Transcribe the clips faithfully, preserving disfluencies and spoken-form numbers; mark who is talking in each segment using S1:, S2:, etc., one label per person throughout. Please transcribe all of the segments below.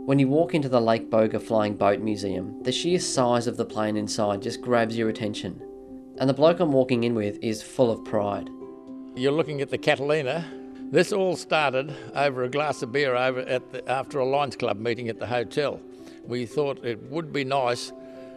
S1: When you walk into the Lake Boga Flying Boat Museum, the sheer size of the plane inside just grabs your attention. And the bloke I'm walking in with is full of pride.
S2: You're looking at the Catalina. This all started over a glass of beer over at the, after a Lions Club meeting at the hotel. We thought it would be nice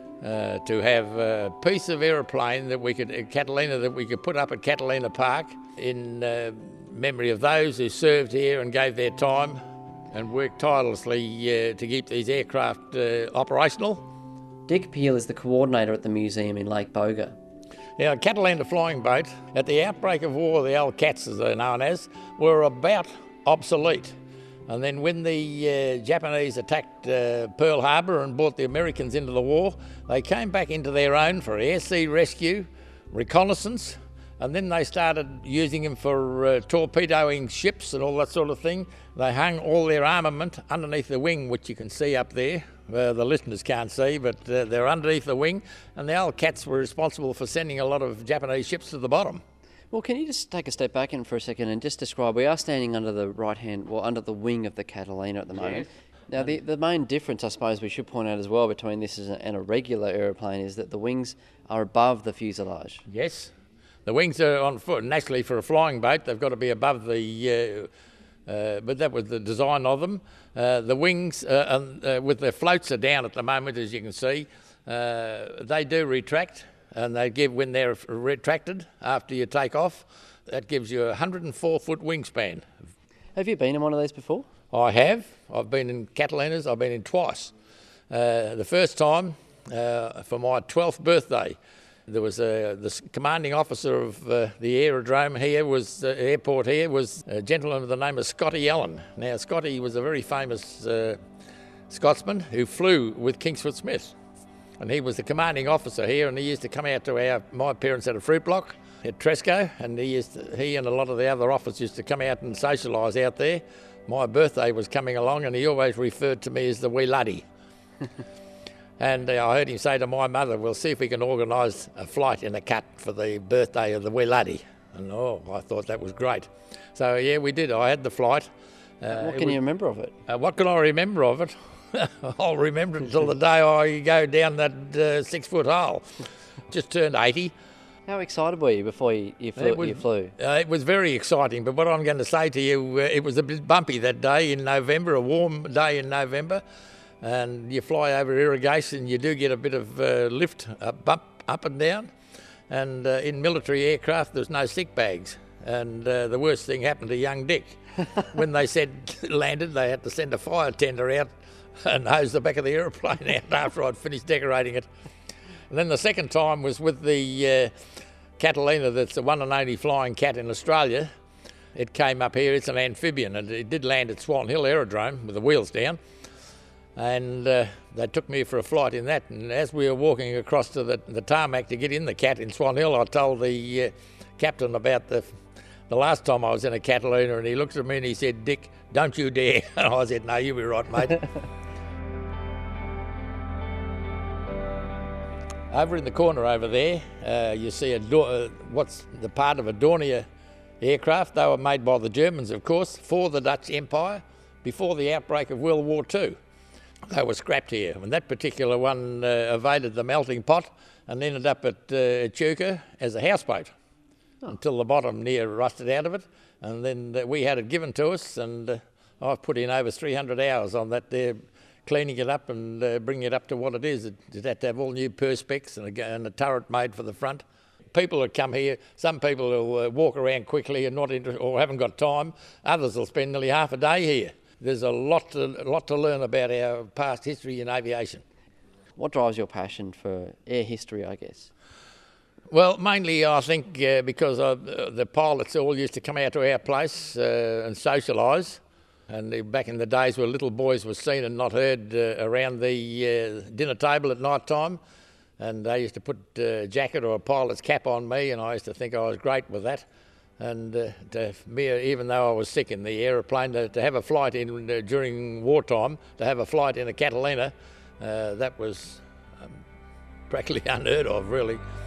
S2: uh, to have a piece of aeroplane that we could, a Catalina that we could put up at Catalina Park in uh, memory of those who served here and gave their time and worked tirelessly uh, to keep these aircraft uh, operational.
S1: Dick Peel is the coordinator at the museum in Lake Boga.
S2: Now, a Catalina flying boat, at the outbreak of war, the old Cats as they're known as, were about obsolete. And then when the uh, Japanese attacked uh, Pearl Harbor and brought the Americans into the war, they came back into their own for air-sea rescue, reconnaissance, and then they started using them for uh, torpedoing ships and all that sort of thing. They hung all their armament underneath the wing, which you can see up there. Uh, the listeners can't see, but uh, they're underneath the wing, and the old Cats were responsible for sending a lot of Japanese ships to the bottom.
S1: Well, can you just take a step back in for a second and just describe, we are standing under the right hand, well, under the wing of the Catalina at the moment.
S2: Yes.
S1: Now, the, the main difference, I suppose we should point out as well between this and a regular aeroplane is that the wings are above the fuselage.
S2: Yes. The wings are on foot. Naturally, for a flying boat, they've got to be above the... Uh, uh, but that was the design of them. Uh, the wings, uh, and, uh, with their floats are down at the moment, as you can see. Uh, they do retract, and they give, when they're retracted after you take off, that gives you a one hundred four foot wingspan.
S1: Have you been in one of these before?
S2: I have. I've been in Catalinas. I've been in twice. Uh, the first time uh, for my twelfth birthday. There was a, the commanding officer of uh, the aerodrome here, was uh, airport here, was a gentleman with the name of Scotty Allen. Now, Scotty was a very famous uh, Scotsman who flew with Kingsford Smith. And he was the commanding officer here, and he used to come out to our, my parents had a fruit block at Tresco, and he, used to, he and a lot of the other officers used to come out and socialise out there. My birthday was coming along, and he always referred to me as the wee laddie. And uh, I heard him say to my mother, we'll see if we can organise a flight in a cat for the birthday of the wee laddie. And oh, I thought that was great. So yeah, we did. I had the flight.
S1: Uh, what can was, you remember of it?
S2: Uh, what can I remember of it? I'll remember it until the day I go down that uh, six-foot hole. Just turned eighty.
S1: How excited were you before you, you flew?
S2: It was,
S1: you flew?
S2: Uh, it was very exciting, but what I'm going to say to you, uh, it was a bit bumpy that day in November, a warm day in November. And you fly over irrigation, you do get a bit of uh, lift up, up, up and down. And uh, in military aircraft, there's no sick bags. And uh, the worst thing happened to young Dick. When they said landed, they had to send a fire tender out and hose the back of the aeroplane out after I'd finished decorating it. And then the second time was with the uh, Catalina, that's the one and only flying cat in Australia. It came up here, it's an amphibian, and it did land at Swan Hill Aerodrome with the wheels down. And uh, they took me for a flight in that, and as we were walking across to the, the tarmac to get in the cat in Swan Hill, I told the uh, captain about the the last time I was in a Catalina, and he looked at me and he said, Dick, don't you dare. And I said, no, you'll be right, mate. Over in the corner over there, uh, you see a uh, what's the part of a Dornier aircraft. They were made by the Germans, of course, for the Dutch Empire before the outbreak of World War Two. They were scrapped here, and that particular one uh, evaded the melting pot and ended up at uh, Echuca as a houseboat oh. until the bottom near rusted out of it, and then uh, we had it given to us, and uh, I've put in over three hundred hours on that there, cleaning it up and uh, bringing it up to what it is. It, it had to have all new perspex and a, and a turret made for the front. People that come here, some people will uh, walk around quickly and not inter- or haven't got time. Others will spend nearly half a day here. There's a lot to, a lot to learn about our past history in aviation.
S1: What drives your passion for air history, I guess?
S2: Well, mainly I think uh, because of, uh, the pilots all used to come out to our place uh, and socialise. And they, back in the days where little boys were seen and not heard uh, around the uh, dinner table at night time. And they used to put a jacket or a pilot's cap on me, and I used to think I was great with that. And uh, to me, even though I was sick in the aeroplane, to, to have a flight in uh, during wartime, to have a flight in a Catalina, uh, that was um, practically unheard of, really.